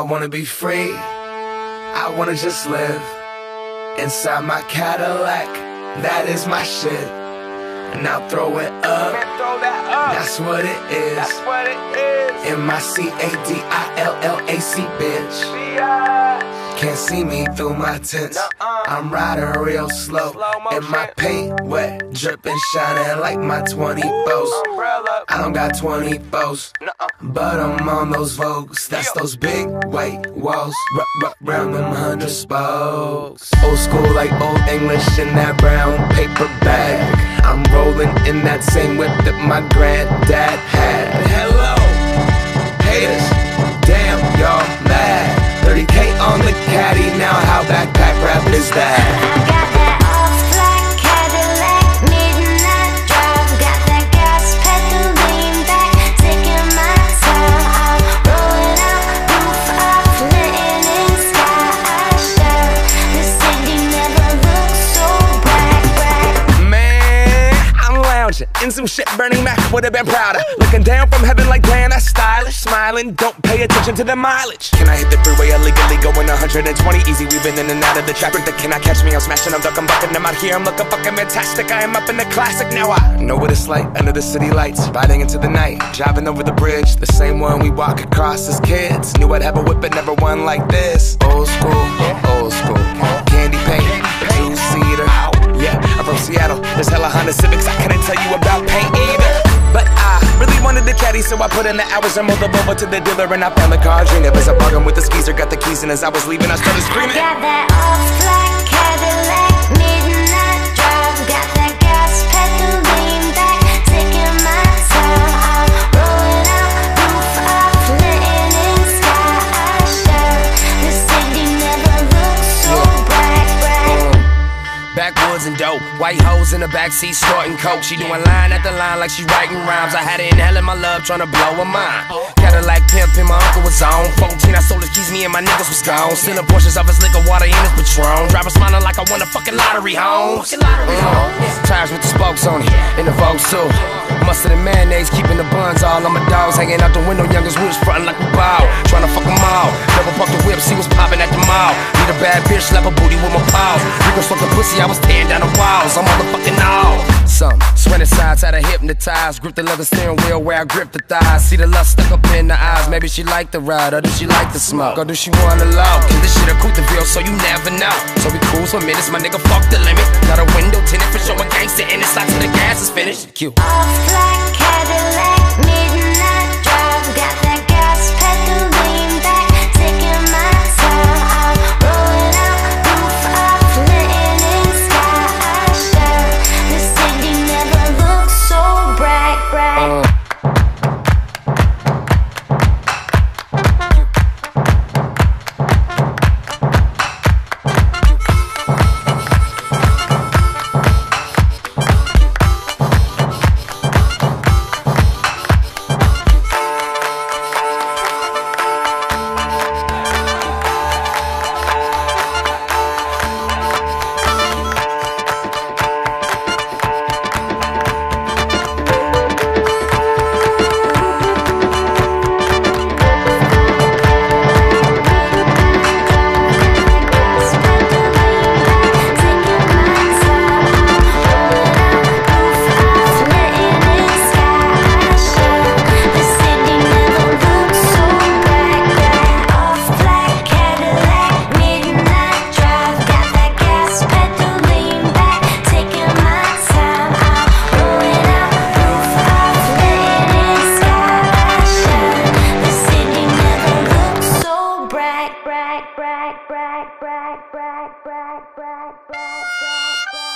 wanna be free, I wanna just live inside my Cadillac, that is my shit. Now throw it up, that's what it is. M-I-C-A-D-I-L-L-A-C, bitch. Can't see me through my tints, I'm riding real slow, and my paint wet, dripping, shining like my 24s. I don't got 24s, but I'm on those Vogues. That's those big white walls, round them 100 spokes. Old school like Old English in that brown paper bag. I'm rolling in that same whip that my granddad had. Hello, haters, damn y'all mad. 30K on the caddy, now how backpack rap is that? I got that all-black Cadillac, midnight drive. Got that gas pedal lean back, taking my time. I'm rolling out, roof off, letting in sky. I shine. The city never looks so bright. Man, I'm lounging in some shit Bernie Mac would've been prouder. Looking down from heaven like, damn, that's stylish. Smiling, don't pay attention to the mileage. Can I hit the freeway illegally going 120 easy, weaving in and out of the traffic? That cannot catch me, I'm smashing, I'm ducking, bucking. I'm out here, I'm looking fucking fantastic. I am up in the classic, now I know what it's like under the city lights, riding into the night, driving over the bridge, the same one we walk across as kids. Knew I'd have a whip, but never one like this. Old school, candy paint, two-seater. Yeah, I'm from Seattle, there's hella Honda Civics, I couldn't tell you about paint either. But I really wanted the caddy, so I put in the hours and moved the Volvo to the dealer, and I found the car dream. It was a bargain with the skeezer, got the keys, and as I was leaving, I started screaming. Got that all-black Cadillac, midnight drive. Got that gas pedal lean back, taking my time. I'm rolling out, roof off, letting in sky. I shine. The city never looks so bright. Backwoods and dope, white hoes in the backseat snorting coke. She doing line after line like she writing rhymes. I had her inhaling my love, trying to blow her mind. Cadillac pimpin', my uncle was on 14, I sold his keys, me and my niggas was gone. Stealing portions of his liquor, water in his Patron. Driver smiling like I won a fucking lottery home. Tires with the spokes on it, in the Vogue too. Mustard and mayonnaise, keeping the buns all on my dogs. Hanging out the window, youngest we was frontin' like we bow. Trying to fuck them all, double park the whip, see what's poppin' at the mall. Need a bad bitch, slap a booty with my paws. Rico fucking pussy, I was tearing down the walls. I'm motherfucking all. Some sweating sides, had her hypnotized. Grip the leather steering wheel where I grip the thighs. See the lust stuck up in the eyes. Maybe she like the ride, or does she like the smoke? Or do she wanna love? Cause this shit a Couteville, so you never know. So we cruise for minutes, my nigga fuck the limit. Got a window tinted for showing gangsta in it. Slide till the gas is finished. Q. All-black Cadillac, midnight drive. Got that gas pedal lean back, taking my time. I'm rolling out, roof off, letting in sky. I shine. The city never looks so bright. Bright.